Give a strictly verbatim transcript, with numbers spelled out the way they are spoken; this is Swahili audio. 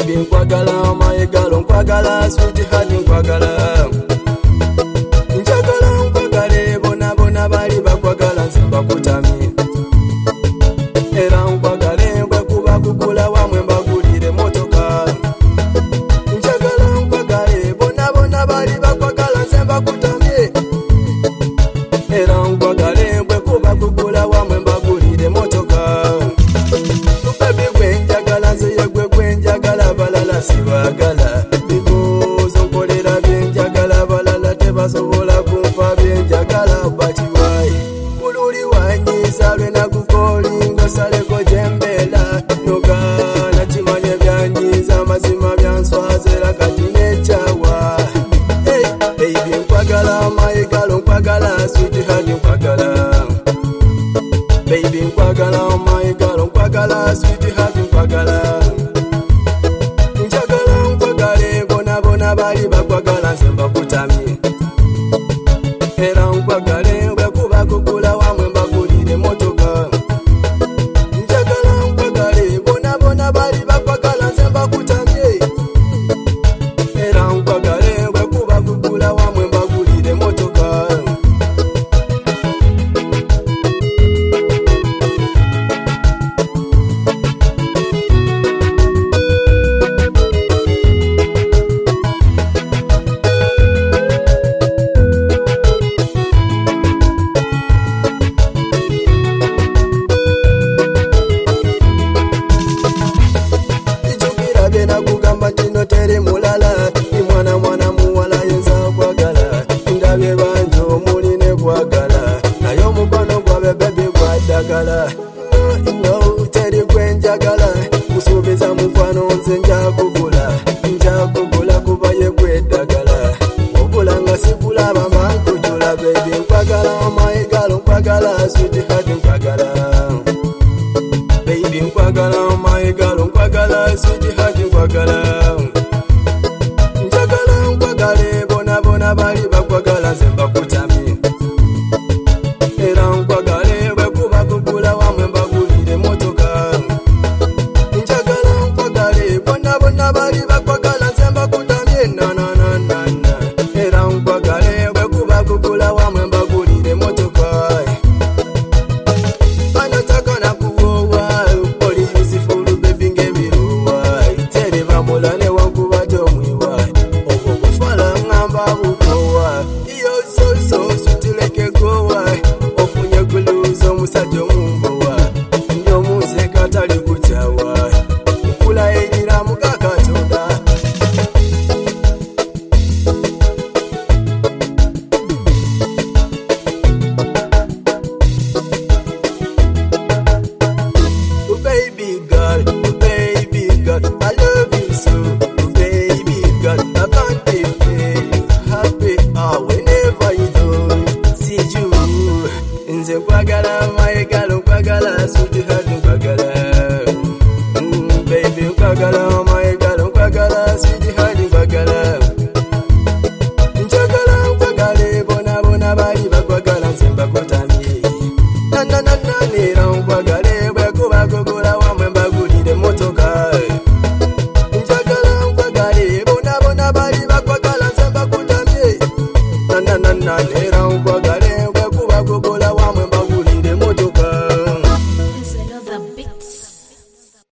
baby nkwagala my girl nkwagala sweetheart nkwagala njagala nkwagale bona bona bali bakwagala nzimba kutami era nkwagale mbwe kuba kugula wamwe mbagulire motoka njagala nkwagale bona bona bali bakwagala nzimba kutami era nkwagale mbwe kuba kugula wamwe mbagulire motoka baby gwe njagala nzeye gwe gwe njagala balala sibagala because nkolera byenjagala balala tebasobola kumpa byenjagala but why ululi wanyiza lwena kukolingo saleko jembela nogana kimanye byanyiza mazima byanswazera kati nechawa hey baby nkwagala my girl nkwagala sweetheart nkwagala baby nkwagala my girl nkwagala sweetheart nkwagala njagala nkwagale bona bona bali bakwagala nzemba kutami era nkwagale bwe kuba kugula wamwe mbagulire motoka njagala nkwagale bona bona bali bakwagala nzemba kutami era nkwagale bwe kuba kugula wamwe mbagulire motoka kugamba tino tere mulala ni mwana mwana muwala yenza kwagala ndabye banjo muline kwagala nayo mukono gwabe bebe gwadagala no no tere kwenjagala kusubiza mufano nze njagugula njagugula kuba ye kwedagala obulanga sifula bamba nkujula baby nkwagala my girl nkwagala sweetheart nkwagala baby nkwagala my girl nkwagala sweetheart nkwagala njagala nkwagale bona bona bali bakwagala nzemba kutami era nkwagale bwe kuba kugula wamwe mbagulire motoka njagala nkwagale bona bona bali bakwagala nzemba kutami na na na na na era nkwagale bwe kuba kugula wamwe mbagulire motoka anataka na kuoa polisi fulu baby ngebiruwa itere bamulane wankuba tomwiwa obo kufala ngamba butowa iyo so so sutileke gowa ofunye kuluzo musajo mumbowa nyo muze katali kuchawa kula ejira mukakatonda baby girl, baby girl, I love you so, baby girl, I can't feel happy uh, whenever you do see you. Nze nkwagala my girl, nkwagala sweetheart nkwagala mm, baby nkwagala my girl, nkwagala sweetheart nkwagala njagala nkwagale bona bona bali bakwagala nzemba kutami na na na na nera nkwagale bwe kuba kugula wamwe mbagulire motoka njagala nkwagale bona bona bali bakwagala nzemba kutami na na na na nera nkwagale